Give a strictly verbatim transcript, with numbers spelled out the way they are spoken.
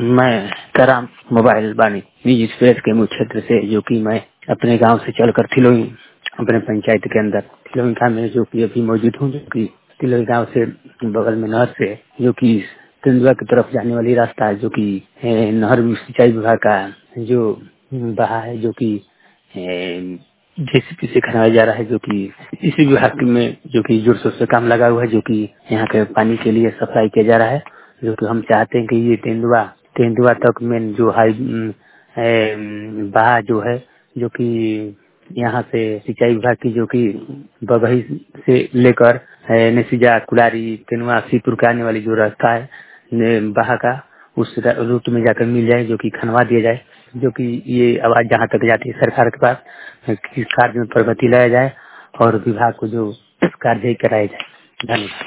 मैं कराम मोबाइल बानी निज एक्सप्रेस के मुख्य क्षेत्र से, जो कि मैं अपने गांव से चलकर थिलोई अपने पंचायत के अंदर थिलोई गाँव में जो कि अभी मौजूद हूँ, जो कि थिलोई गांव से बगल में नहर से जो कि तेंदुआ की तरफ जाने वाली रास्ता है, जो कि ए, नहर सिंचाई विभाग का जो बहा है, जो कि जेसीपी से खनाया जा रहा है, जो कि इसी विभाग में जो कि जोर शोर से काम लगा हुआ है, जो कि यहाँ के पानी के लिए सप्लाई किया जा रहा है। जो कि हम चाहते हैं कि ये तेंदुआ तेंदुआ तक में जो हाई बहा जो है, जो कि यहाँ से सिंचाई विभाग की जो कि बगही से लेकर नसीजा कुलारी तेनुआ सीपुर का आने वाली जो रास्ता है बहा का, उस रूट में जाकर मिल जाए, जो कि खनवा दिया जाए, जो कि ये आवाज जहाँ तक जाती है सरकार के पास, किस कार्य में प्रगति लाया जाए और विभाग को जो कार्य कराया जाए। धन्यवाद।